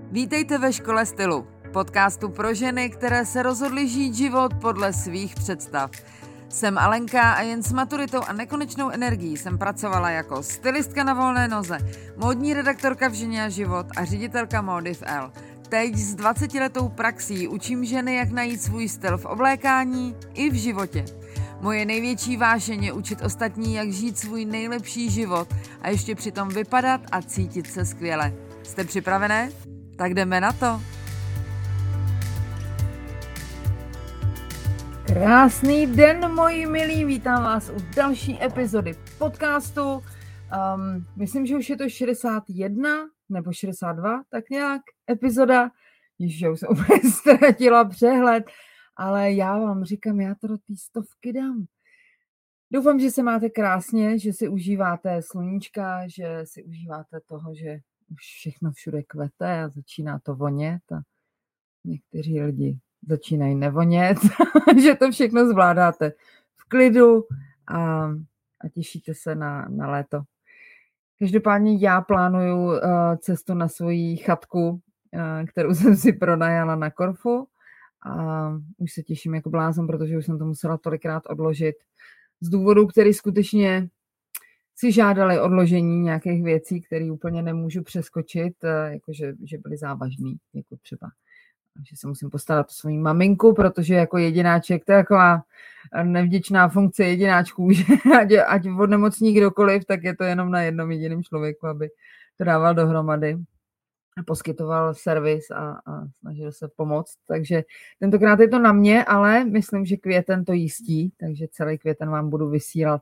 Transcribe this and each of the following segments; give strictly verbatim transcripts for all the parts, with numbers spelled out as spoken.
Vítejte ve Škole stylu, podcastu pro ženy, které se rozhodly žít život podle svých představ. Jsem Alenka a jen s maturitou a nekonečnou energií jsem pracovala jako stylistka na volné noze, módní redaktorka v Ženě a život a ředitelka módy v L. Teď s dvacetiletou praxí učím ženy, jak najít svůj styl v oblékání i v životě. Moje největší vášeň je učit ostatní, jak žít svůj nejlepší život a ještě přitom vypadat a cítit se skvěle. Jste připravené? Tak jdeme na to. Krásný den, moji milí, vítám vás u další epizody podcastu. Um, myslím, že už je to šedesát jedna nebo šedesát dva, tak nějak epizoda. Ježiš, já už jsem úplně ztratila přehled, ale já vám říkám, já to do té stovky dám. Doufám, že se máte krásně, že si užíváte sluníčka, že si užíváte toho, že už všechno všude kvete a začíná to vonět a někteří lidi začínají nevonět, že to všechno zvládáte v klidu a, a těšíte se na, na léto. Každopádně já plánuju uh, cestu na svoji chatku, uh, kterou jsem si pronajala na Korfu a už se těším jako blázon, protože už jsem to musela tolikrát odložit z důvodu, který skutečně si žádali odložení nějakých věcí, které úplně nemůžu přeskočit, jakože že byly závažný, jako třeba, že se musím postarat o svou maminku, protože jako jedináček, to je taková nevděčná funkce jedináčků, že ať, ať odnemocní kdokoliv, tak je to jenom na jednom jediném člověku, aby to dával dohromady a poskytoval servis a, a snažil se pomoct. Takže tentokrát je to na mě, ale myslím, že květen to jistí, takže celý květen vám budu vysílat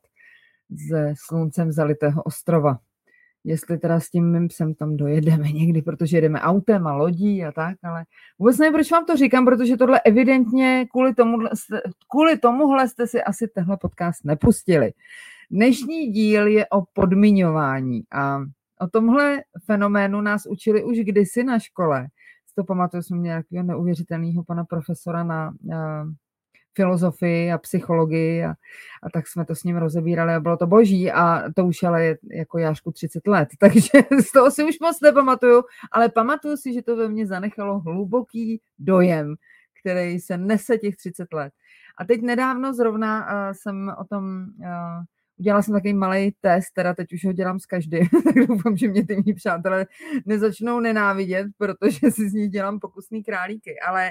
ze sluncem zalitého ostrova. Jestli teda s tím mým psem tam dojedeme někdy, protože jedeme autem a lodí a tak, ale vůbec nevím, proč vám to říkám, protože tohle evidentně kvůli, tomuhle, kvůli tomuhle jste si asi tenhle podcast nepustili. Dnešní díl je o podmiňování a o tomhle fenoménu nás učili už kdysi na škole. To pamatuju, jsme měli nějakého neuvěřitelného pana profesora na, na filozofii a psychologii a, a tak jsme to s ním rozebírali a bylo to boží a to už ale je jako Jášku třicet let, takže z toho si už moc nepamatuju, ale pamatuju si, že to ve mně zanechalo hluboký dojem, který se nese těch třicet let. A teď nedávno zrovna uh, jsem o tom, uh, udělala jsem takový malý test, teda teď už ho dělám s každým, tak doufám, že mě ty mý přátelé nezačnou nenávidět, protože si z nich dělám pokusný králíky, ale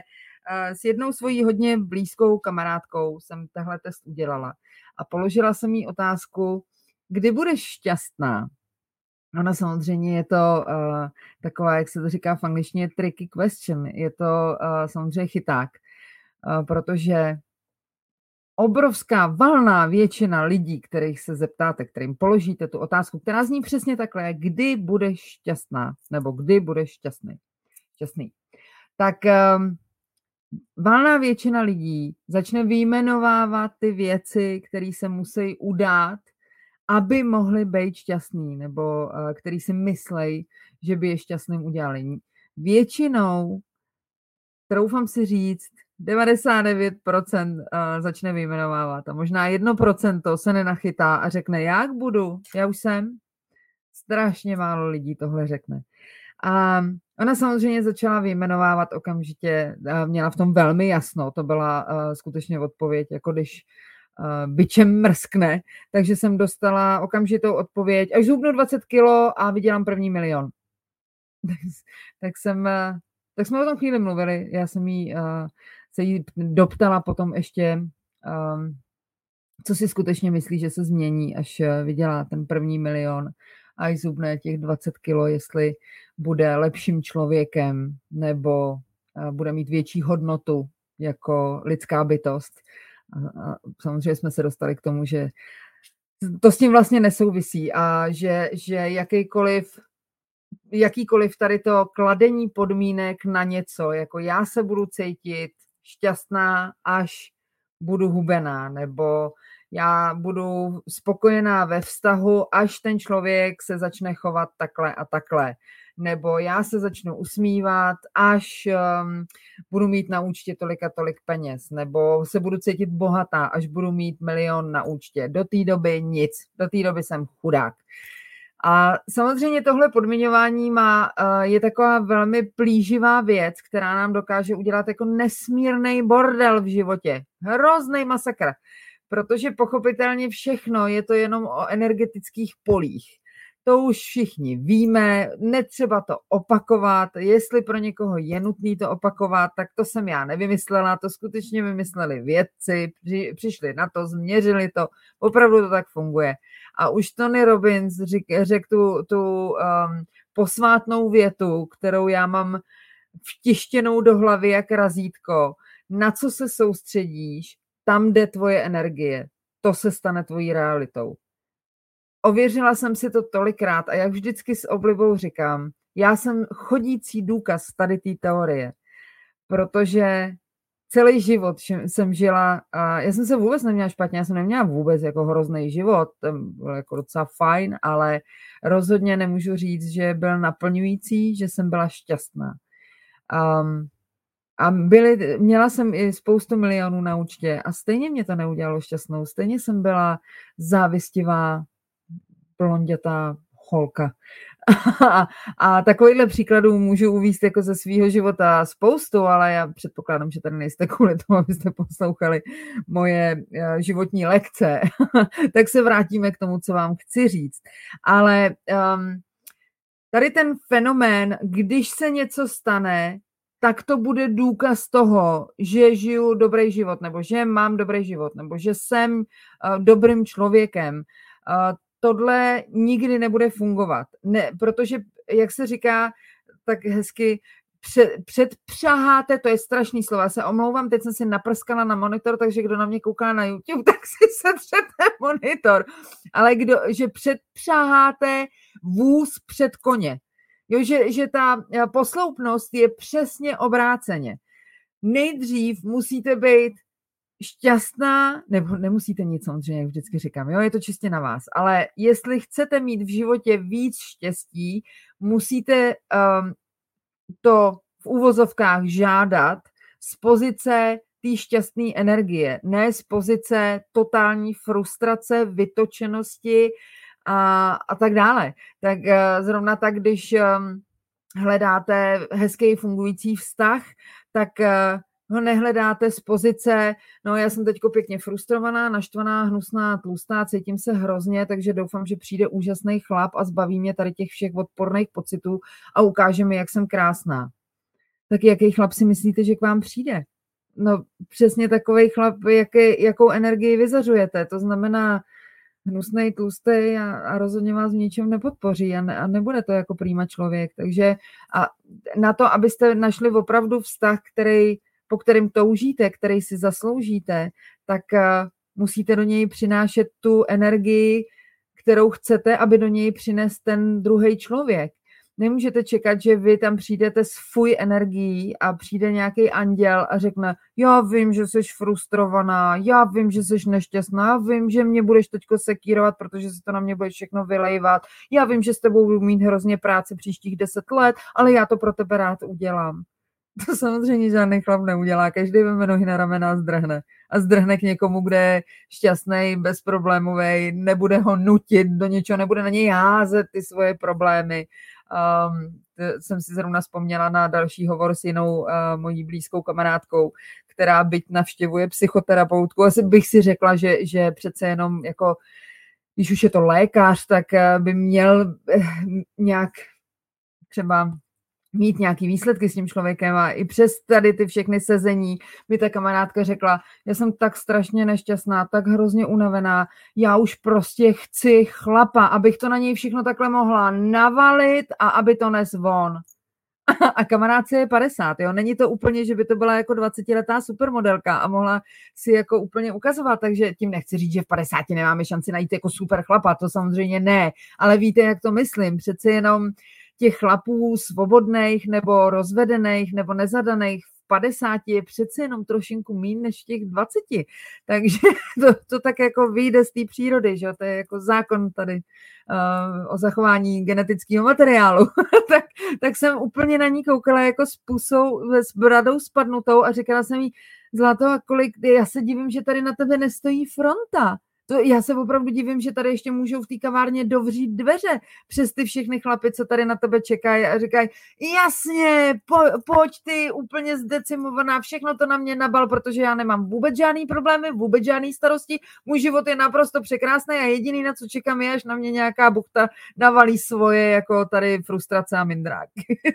s jednou svojí hodně blízkou kamarádkou jsem tahle test udělala a položila jsem jí otázku, kdy budeš šťastná? Ona samozřejmě je to uh, taková, jak se to říká v angličtině, tricky question. Je to uh, samozřejmě chyták, uh, protože obrovská valná většina lidí, kterých se zeptáte, kterým položíte tu otázku, která zní přesně takhle, kdy budeš šťastná, nebo kdy budeš šťastný. šťastný. Tak um, valná většina lidí začne vyjmenovávat ty věci, které se musí udát, aby mohli být šťastný, nebo uh, který si myslejí, že by je šťastným udělali. Většinou, troufám si říct, devadesát devět procent uh, začne vyjmenovávat a možná jedno procento se nenachytá a řekne, jak budu, já už jsem. Strašně málo lidí tohle řekne. A ona samozřejmě začala vyjmenovávat okamžitě, měla v tom velmi jasno, to byla uh, skutečně odpověď, jako když uh, bičem mrskne, takže jsem dostala okamžitou odpověď, až zhubnu dvacet kilo a vydělám první milion. tak, tak, jsem, uh, tak jsme o tom chvíli mluvili, já jsem jí, uh, se jí doptala potom ještě, um, co si skutečně myslí, že se změní, až vydělá ten první milion. A i zhubne těch dvacet kilo, jestli bude lepším člověkem nebo bude mít větší hodnotu jako lidská bytost. A samozřejmě jsme se dostali k tomu, že to s tím vlastně nesouvisí a že, že jakýkoliv, jakýkoliv tady to kladení podmínek na něco, jako já se budu cítit šťastná, až budu hubená, nebo já budu spokojená ve vztahu, až ten člověk se začne chovat takhle a takhle. Nebo já se začnu usmívat, až um, budu mít na účtě tolik a tolik peněz. Nebo se budu cítit bohatá, až budu mít milion na účtě. Do té doby nic. Do té doby jsem chudák. A samozřejmě tohle podmiňování má, je taková velmi plíživá věc, která nám dokáže udělat jako nesmírný bordel v životě. Hrozný masakr. Protože pochopitelně všechno je to jenom o energetických polích. To už všichni víme, netřeba to opakovat, jestli pro někoho je nutný to opakovat, tak to jsem já nevymyslela, to skutečně vymysleli vědci, při, přišli na to, změřili to, opravdu to tak funguje. A už Tony Robbins řekl řek tu, tu um, posvátnou větu, kterou já mám vtištěnou do hlavy jak razítko, na co se soustředíš, tam jde tvoje energie, to se stane tvojí realitou. Ověřila jsem si to tolikrát a jak vždycky s oblibou říkám, já jsem chodící důkaz tady té teorie, protože celý život jsem žila, a já jsem se vůbec neměla špatně, já jsem neměla vůbec jako hrozný život, ten byl jako docela fajn, ale rozhodně nemůžu říct, že byl naplňující, že jsem byla šťastná. Um, a byly, měla jsem i spoustu milionů na účtě a stejně mě to neudělalo šťastnou, stejně jsem byla závistivá, blondětá holka. A, a takovýchhle příkladů můžu uvést jako ze svýho života spoustu, ale já předpokládám, že tady nejste kvůli tomu, abyste poslouchali moje životní lekce. Tak se vrátíme k tomu, co vám chci říct. Ale um, tady ten fenomén, když se něco stane, tak to bude důkaz toho, že žiju dobrý život, nebo že mám dobrý život, nebo že jsem uh, dobrým člověkem. Uh, tohle nikdy nebude fungovat. Ne, protože, jak se říká tak hezky, před, předpřaháte, to je strašný slovo, já se omlouvám, teď jsem si naprskala na monitor, takže kdo na mě kouká na YouTube, tak si setřete monitor. Ale kdo, že předpřaháte vůz před koně. Jo, že, že ta posloupnost je přesně obráceně. Nejdřív musíte být šťastná, nebo nemusíte nic, samozřejmě, jak vždycky říkám, jo, je to čistě na vás, ale jestli chcete mít v životě víc štěstí, musíte um, to v úvozovkách žádat z pozice té šťastné energie, ne z pozice totální frustrace, vytočenosti a, a tak dále. Tak uh, zrovna tak, když um, hledáte hezký fungující vztah, tak uh, ho nehledáte z pozice, no já jsem teďko pěkně frustrovaná, naštvaná, hnusná, tlustá, cítím se hrozně, takže doufám, že přijde úžasný chlap a zbaví mě tady těch všech odporných pocitů a ukáže mi, jak jsem krásná. Tak jaký chlap si myslíte, že k vám přijde? No přesně takovej chlap, jaký, jakou energii vyzařujete, to znamená hnusnej, tlustej a, a rozhodně vás v ničem nepodpoří a, ne, a nebude to jako prýma člověk. Takže a na to, abyste našli opravdu vztah, který po kterým toužíte, který si zasloužíte, tak uh, musíte do něj přinášet tu energii, kterou chcete, aby do něj přines ten druhý člověk. Nemůžete čekat, že vy tam přijdete s fuj energií a přijde nějaký anděl a řekne, já vím, že jsi frustrovaná, já vím, že jsi nešťastná, já vím, že mě budeš teďko sekírovat, protože se to na mě bude všechno vylejvat, já vím, že s tebou budu mít hrozně práce příštích deset let, ale já to pro tebe rád udělám. To samozřejmě žádný chlap neudělá. Každý veme nohy na ramena a zdrhne. A zdrhne k někomu, kde je šťastný, bezproblémový, nebude ho nutit do něčeho, nebude na něj házet ty svoje problémy. Um, jsem si zrovna vzpomněla na další hovor s jinou uh, mojí blízkou kamarádkou, která byť navštěvuje psychoterapeutku. Asi bych si řekla, že, že přece jenom jako, když už je to lékař, tak uh, by měl uh, nějak třeba mít nějaký výsledky s tím člověkem a i přes tady ty všechny sezení mi ta kamarádka řekla, já jsem tak strašně nešťastná, tak hrozně unavená, já už prostě chci chlapa, abych to na něj všechno takhle mohla navalit a aby to nes von. A kamarádce je padesát, jo, není to úplně, že by to byla jako dvacetiletá supermodelka a mohla si jako úplně ukazovat, takže tím nechci říct, že v padesáti nemáme šanci najít jako super chlapa, to samozřejmě ne, ale víte, jak to myslím, přece jenom těch chlapů svobodných nebo rozvedených nebo nezadaných v padesáti je přece jenom trošinku míň než v těch dvaceti. Takže to, to tak jako vyjde z té přírody, že? To je jako zákon tady uh, o zachování genetického materiálu. tak, tak jsem úplně na ní koukala jako s pusou, s bradou spadnutou a říkala jsem jí, Zlato, a kolik, já se divím, že tady na tebe nestojí fronta. To já se opravdu divím, že tady ještě můžou v té kavárně dovřít dveře přes ty všechny chlapy, co tady na tebe čekají a říkají, jasně, po, pojď ty úplně zdecimovaná, všechno to na mě nabal, protože já nemám vůbec žádný problémy, vůbec žádný starosti, můj život je naprosto překrásný a jediný, na co čekám, je, až na mě nějaká buchta navalí svoje, jako tady frustrace a mindrák.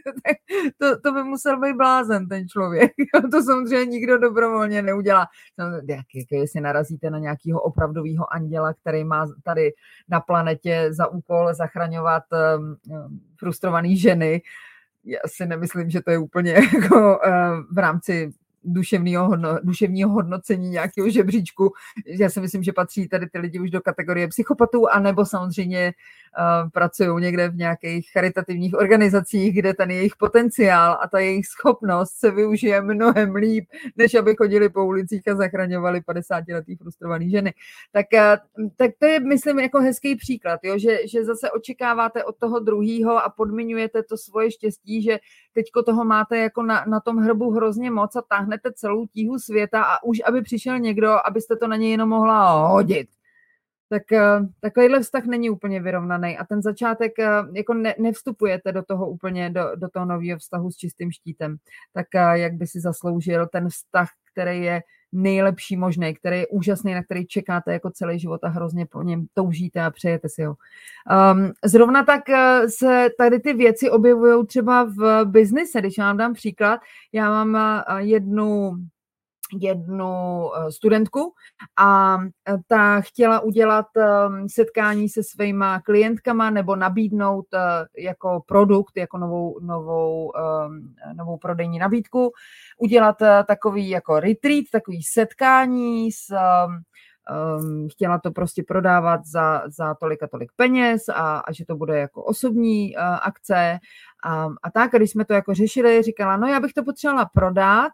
to, to by musel být blázen, ten člověk. To samozřejmě nikdo dobrovolně neudělá. Jak, jak jestli narazíte na nějakého opravdového anděla, který má tady na planetě za úkol zachraňovat um, frustrované ženy. Já si nemyslím, že to je úplně jako uh, v rámci duševního, hodno, duševního hodnocení nějakého žebříčku. Já si myslím, že patří tady ty lidi už do kategorie psychopatů, anebo samozřejmě uh, pracují někde v nějakých charitativních organizacích, kde ten jejich potenciál a ta jejich schopnost se využije mnohem líp, než aby chodili po ulicích a zachraňovali padesátiletý frustrovaný ženy. Tak, uh, tak to je, myslím, jako hezký příklad, jo? Že, že zase očekáváte od toho druhýho a podmiňujete to svoje štěstí, že teďko toho máte jako na, na tom hrbu hrozně moc a táhnete celou tíhu světa a už aby přišel někdo, abyste to na něj jenom mohla hodit. Tak takovýhle vztah není úplně vyrovnaný a ten začátek, jako ne, nevstupujete do toho úplně, do, do toho nového vztahu s čistým štítem. Tak jak by si zasloužil ten vztah, který je nejlepší možný, který je úžasný, na který čekáte jako celý život a hrozně po něm toužíte a přejete si ho. Um, zrovna tak se tady ty věci objevují třeba v biznise. Když vám dám příklad, já mám jednu jednu studentku a ta chtěla udělat setkání se svýma klientkama nebo nabídnout jako produkt, jako novou, novou, novou prodejní nabídku, udělat takový jako retreat, takový setkání s Um, chtěla to prostě prodávat za, za tolik a tolik peněz a, a že to bude jako osobní uh, akce a, a tak. A když jsme to jako řešili, říkala, no já bych to potřebovala prodat,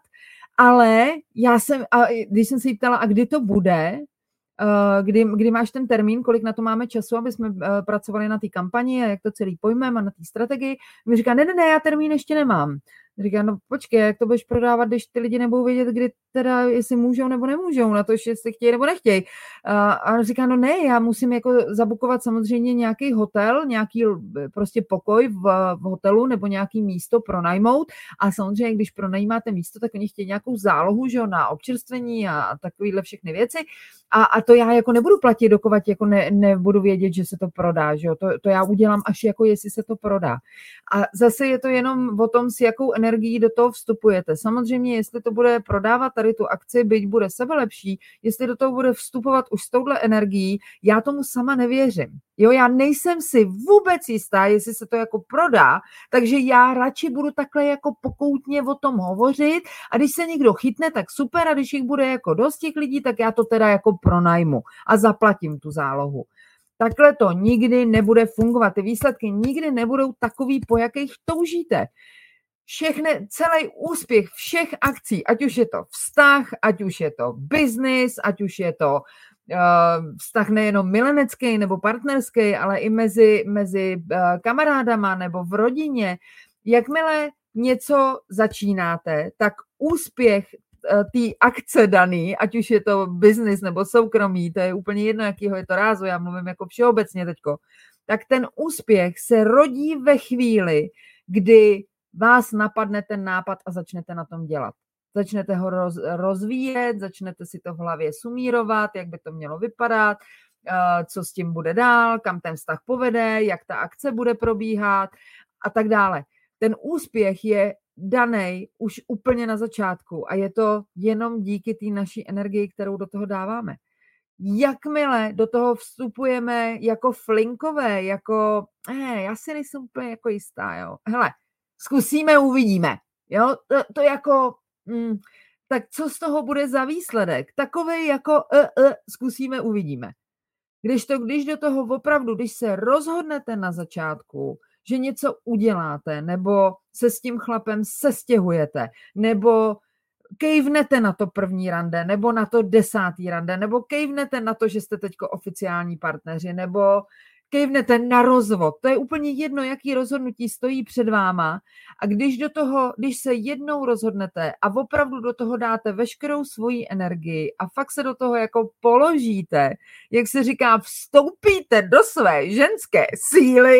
ale já jsem, a když jsem se jí ptala, a kdy to bude, uh, kdy, kdy máš ten termín, kolik na to máme času, aby jsme uh, pracovali na té kampani a jak to celý pojmeme a na té strategii, mi říká, ne, ne, ne, já termín ještě nemám. Říká, no počkej, jak to budeš prodávat, když ty lidi nebudou vědět, kdy teda, jestli můžou nebo nemůžou, na to, jestli chtějí nebo nechtějí. A, a říká, no ne, já musím jako zabukovat samozřejmě nějaký hotel, nějaký prostě pokoj v, v hotelu nebo nějaký místo pronajmout a samozřejmě, když pronajímáte místo, tak oni chtějí nějakou zálohu, že jo, na občerstvení a, a takovýhle všechny věci. A, a to já jako nebudu platit, dokovat jako ne, nebudu vědět, že se to prodá, že jo, to, to já udělám až jako jestli se to prodá. A zase je to jenom o tom, s jakou energií do toho vstupujete. Samozřejmě, jestli to bude prodávat tady tu akci, byť bude sebelepší, jestli do toho bude vstupovat už s touhle energií, já tomu sama nevěřím. Jo, já nejsem si vůbec jistá, jestli se to jako prodá, takže já radši budu takhle jako pokoutně o tom hovořit a když se někdo chytne, tak super a když jich bude jako dost těch lidí, tak já to teda jako pronajmu a zaplatím tu zálohu. Takhle to nikdy nebude fungovat. Ty výsledky nikdy nebudou takový, po jakých toužíte. Všechny, celý úspěch všech akcí, ať už je to vztah, ať už je to biznis, ať už je to uh, vztah nejenom milenecký nebo partnerský, ale i mezi, mezi uh, kamarádama nebo v rodině. Jakmile něco začínáte, tak úspěch té akce daný, ať už je to biznis nebo soukromí, to je úplně jedno, jakýho je to rázu, já mluvím jako všeobecně teďko, tak ten úspěch se rodí ve chvíli, kdy vás napadne ten nápad a začnete na tom dělat. Začnete ho roz, rozvíjet, začnete si to v hlavě sumírovat, jak by to mělo vypadat, co s tím bude dál, kam ten vztah povede, jak ta akce bude probíhat a tak dále. Ten úspěch je danej už úplně na začátku a je to jenom díky té naší energii, kterou do toho dáváme. Jakmile do toho vstupujeme jako flinkové, jako, eh, já si nejsem úplně jako jistá, jo. Hele, zkusíme, uvidíme, jo, to, to jako, mm, tak co z toho bude za výsledek? Takovej jako, eh, eh, zkusíme, uvidíme. Když to, když do toho opravdu, když se rozhodnete na začátku, že něco uděláte, nebo se s tím chlapem sestěhujete, nebo kejvnete na to první rande, nebo na to desátý rande, nebo kejvnete na to, že jste teďko oficiální partneři, nebo kejvnete na rozvod. To je úplně jedno, jaký rozhodnutí stojí před váma. A když do toho, když se jednou rozhodnete a opravdu do toho dáte veškerou svoji energii a fakt se do toho jako položíte, jak se říká, vstoupíte do své ženské síly,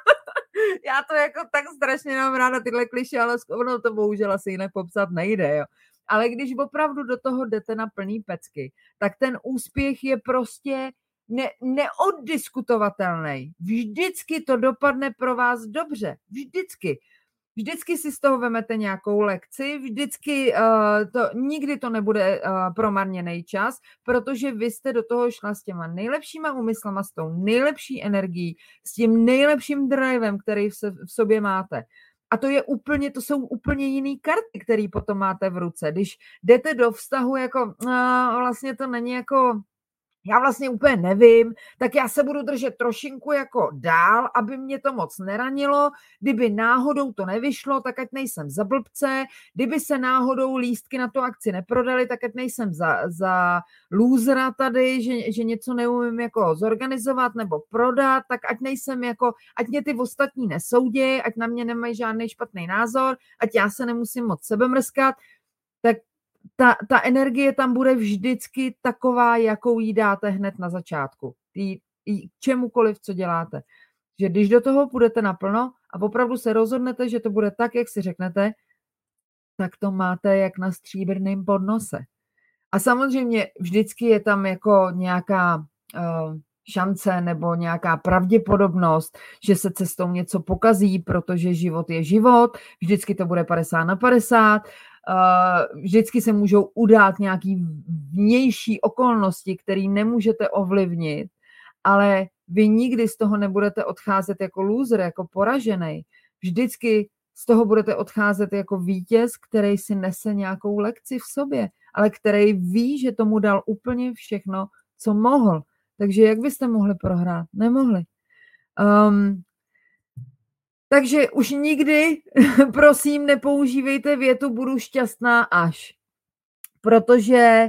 já to jako tak strašně mám ráda tyhle kliše, ale ono to bohužel asi jinak popsat nejde, jo. Ale když opravdu do toho jdete na plný pecky, tak ten úspěch je prostě ne, neoddiskutovatelný. Vždycky to dopadne pro vás dobře. Vždycky. Vždycky si z toho vemete nějakou lekci, vždycky uh, to, nikdy to nebude uh, promarněný čas, protože vy jste do toho šla s těma nejlepšíma úmyslama, s tou nejlepší energií, s tím nejlepším drivem, který v, se, v sobě máte. A to je úplně, to jsou úplně jiný karty, které potom máte v ruce. Když jdete do vztahu jako, uh, vlastně to není jako, já vlastně úplně nevím, tak já se budu držet trošinku jako dál, aby mě to moc neranilo. Kdyby náhodou to nevyšlo, tak ať nejsem za blbce. Kdyby se náhodou lístky na tu akci neprodaly, tak ať nejsem za, za lůzra tady, že, že něco neumím jako zorganizovat nebo prodat, tak ať nejsem jako, ať mě ty ostatní nesoudí, ať na mě nemají žádný špatný názor, ať já se nemusím moc sebemrskat, tak Ta, ta energie tam bude vždycky taková, jakou jí dáte hned na začátku. Tý, tý, čemukoliv, co děláte. Že když do toho půjdete naplno a opravdu se rozhodnete, že to bude tak, jak si řeknete, tak to máte jak na stříbrném podnose. A samozřejmě vždycky je tam jako nějaká uh, šance nebo nějaká pravděpodobnost, že se cestou něco pokazí, protože život je život. Vždycky to bude padesát na padesát. Uh, vždycky se můžou udát nějaký vnější okolnosti, které nemůžete ovlivnit, ale vy nikdy z toho nebudete odcházet jako loser, jako poražený. Vždycky z toho budete odcházet jako vítěz, který si nese nějakou lekci v sobě, ale který ví, že tomu dal úplně všechno, co mohl. Takže jak byste mohli prohrát? Nemohli. Um, Takže už nikdy, prosím, nepoužívejte větu budu šťastná až. Protože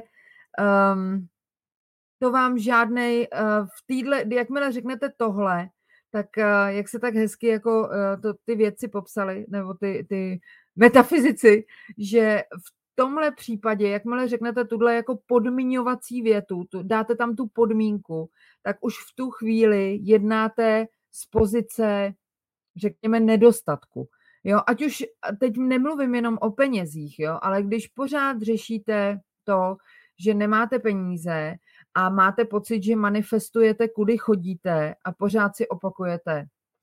um, to vám žádnej, uh, v týdle, jakmile řeknete tohle, tak uh, jak se tak hezky jako uh, to, ty vědci popsali, nebo ty, ty metafyzici, že v tomhle případě, jakmile řeknete tuhle jako podmiňovací větu, tu, dáte tam tu podmínku, tak už v tu chvíli jednáte z pozice, řekněme, nedostatku. Jo, ať už teď nemluvím jenom o penězích, jo, ale když pořád řešíte to, že nemáte peníze a máte pocit, že manifestujete, kudy chodíte a pořád si opakujete,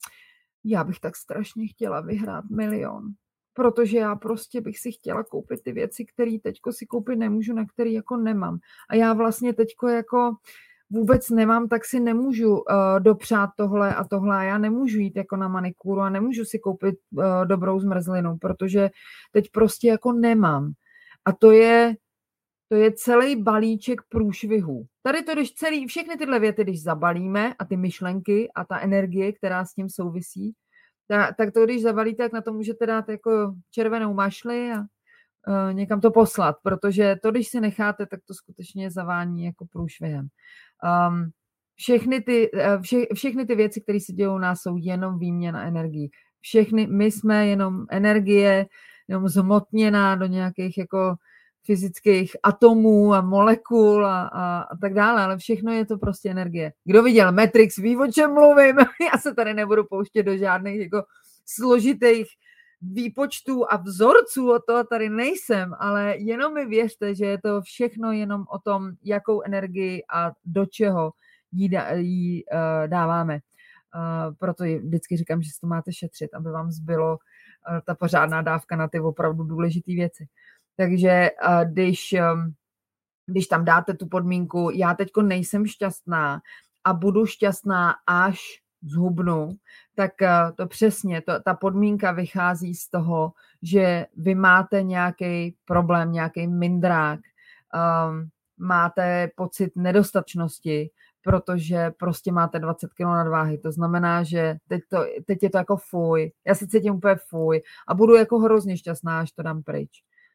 já bych tak strašně chtěla vyhrát milion, protože já prostě bych si chtěla koupit ty věci, které teďko si koupit nemůžu, na které jako nemám. A já vlastně teďko jako vůbec nemám, tak si nemůžu uh, dopřát tohle a tohle a já nemůžu jít jako na manikúru a nemůžu si koupit uh, dobrou zmrzlinu, protože teď prostě jako nemám. A to je, to je celý balíček průšvihů. Tady to, když celý, všechny tyhle věty, když zabalíme a ty myšlenky a ta energie, která s tím souvisí, ta, tak to, když zabalíte, tak na to můžete dát jako červenou mašli a uh, někam to poslat, protože to, když si necháte, tak to skutečně zavání jako průšvihem. Um, všechny, ty, vše, všechny ty věci, které se dějou u nás, jsou jenom výměna energií. Všechny, my jsme jenom energie, jenom zhmotněná do nějakých jako fyzických atomů a molekul a, a, a tak dále, ale všechno je to prostě energie. Kdo viděl Matrix, ví, o čem mluvím. Já se tady nebudu pouštět do žádných jako složitých výpočtů a vzorců, o toho tady nejsem, ale jenom mi věřte, že je to všechno jenom o tom, jakou energii a do čeho jí, dá, jí uh, dáváme. Uh, proto vždycky říkám, že si to máte šetřit, aby vám zbylo uh, ta pořádná dávka na ty opravdu důležité věci. Takže uh, když, um, když tam dáte tu podmínku, já teďko nejsem šťastná a budu šťastná až zhubnu, tak to přesně, to, ta podmínka vychází z toho, že vy máte nějaký problém, nějaký mindrák, um, máte pocit nedostačnosti, protože prostě máte dvacet kilo nadváhy. To znamená, že teď, to, teď je to jako fuj, já se cítím úplně fuj a budu jako hrozně šťastná, až to dám pryč.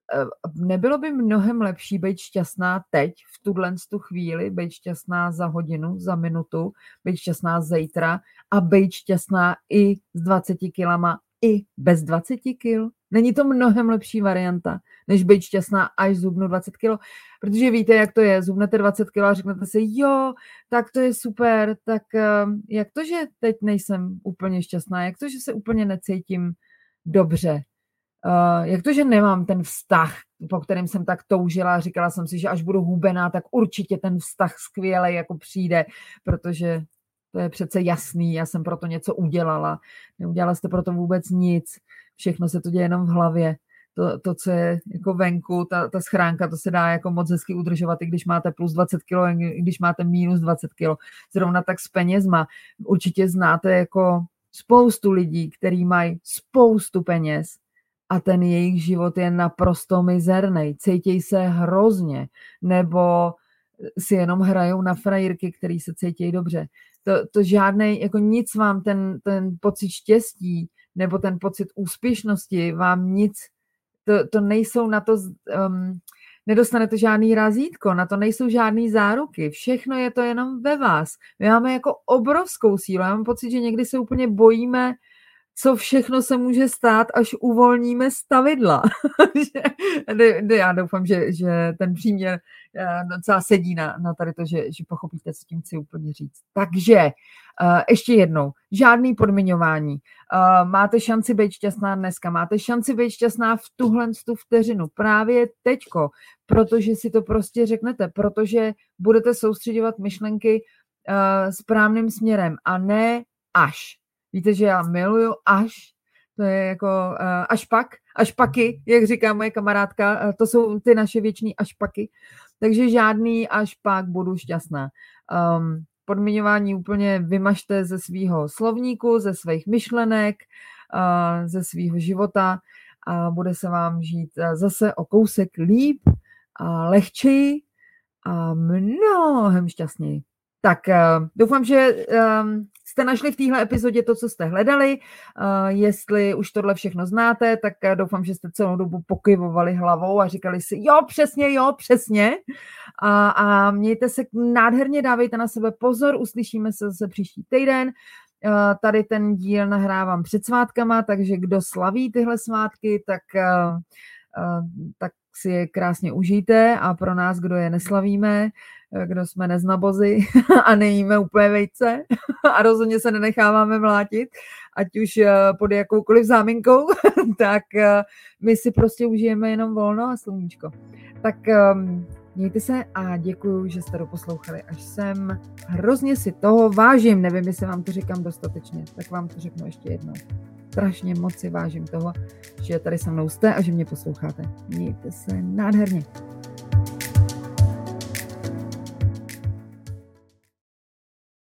nebylo by mnohem lepší být šťastná teď, v tuhle tu chvíli, být šťastná za hodinu, za minutu, být šťastná zítra a být šťastná i s dvaceti kilama, i bez dvaceti kil? Není to mnohem lepší varianta, než být šťastná, až zhubnu dvacet kilo? Protože víte, jak to je, zhubnete dvacet kilo a řeknete si, jo, tak to je super, tak jak to, že teď nejsem úplně šťastná, jak to, že se úplně necítím dobře, Uh, jak to, že nemám ten vztah, po kterém jsem tak toužila a říkala jsem si, že až budu hubená, tak určitě ten vztah skvělej jako přijde, protože to je přece jasný, já jsem proto něco udělala. Neudělala jste proto vůbec nic, všechno se to děje jenom v hlavě. To, to co je jako venku, ta, ta schránka, to se dá jako moc hezky udržovat, i když máte plus dvacet kilo, i když máte minus dvacet kilo. Zrovna tak s penězma. Určitě znáte jako spoustu lidí, kteří mají spoustu peněz, a ten jejich život je naprosto mizernej. Cítějí se hrozně, nebo si jenom hrajou na frajírky, který se cítějí dobře. To, to žádnej, jako nic vám ten, ten pocit štěstí, nebo ten pocit úspěšnosti, vám nic, to, to nejsou na to, um, nedostanete žádný razítko, na to nejsou žádný záruky. Všechno je to jenom ve vás. My máme jako obrovskou sílu. Já mám pocit, že někdy se úplně bojíme, co všechno se může stát, až uvolníme stavidla. Já doufám, že, že ten příměr docela sedí na, na tady to, že, že pochopíte, co tím chci úplně říct. Takže ještě jednou, žádný podmiňování. Máte šanci být šťastná dneska, máte šanci být šťastná v tuhle tu vteřinu, právě teďko, protože si to prostě řeknete, protože budete soustředovat myšlenky správným směrem a ne až. Víte, že já miluju až, to je jako uh, až pak, až paky, jak říká moje kamarádka, uh, to jsou ty naše věčný až paky, takže žádný až pak budu šťastná. Um, podmiňování úplně vymažte ze svýho slovníku, ze svých myšlenek, uh, ze svýho života a bude se vám žít uh, zase o kousek líp a lehčeji a mnohem šťastněji. Tak uh, doufám, že um, jste našli v téhle epizodě to, co jste hledali. Uh, jestli už tohle všechno znáte, tak uh, doufám, že jste celou dobu pokyvovali hlavou a říkali si, jo, přesně, jo, přesně. Uh, a mějte se nádherně, dávejte na sebe pozor, uslyšíme se zase příští týden. Uh, tady ten díl nahrávám před svátkama, takže kdo slaví tyhle svátky, tak, uh, uh, tak si je krásně užijte a pro nás, kdo je neslavíme, kdo jsme neznabozy a nejíme úplně vejce a rozhodně se nenecháváme mlátit, ať už pod jakoukoliv záminkou, tak my si prostě užijeme jenom volno a sluníčko. Tak mějte se a děkuju, že jste doposlouchali až sem. Hrozně si toho vážím, nevím, jestli vám to říkám dostatečně, tak vám to řeknu ještě jednou. Strašně moc si vážím toho, že tady se mnou jste a že mě posloucháte. Mějte se nádherně.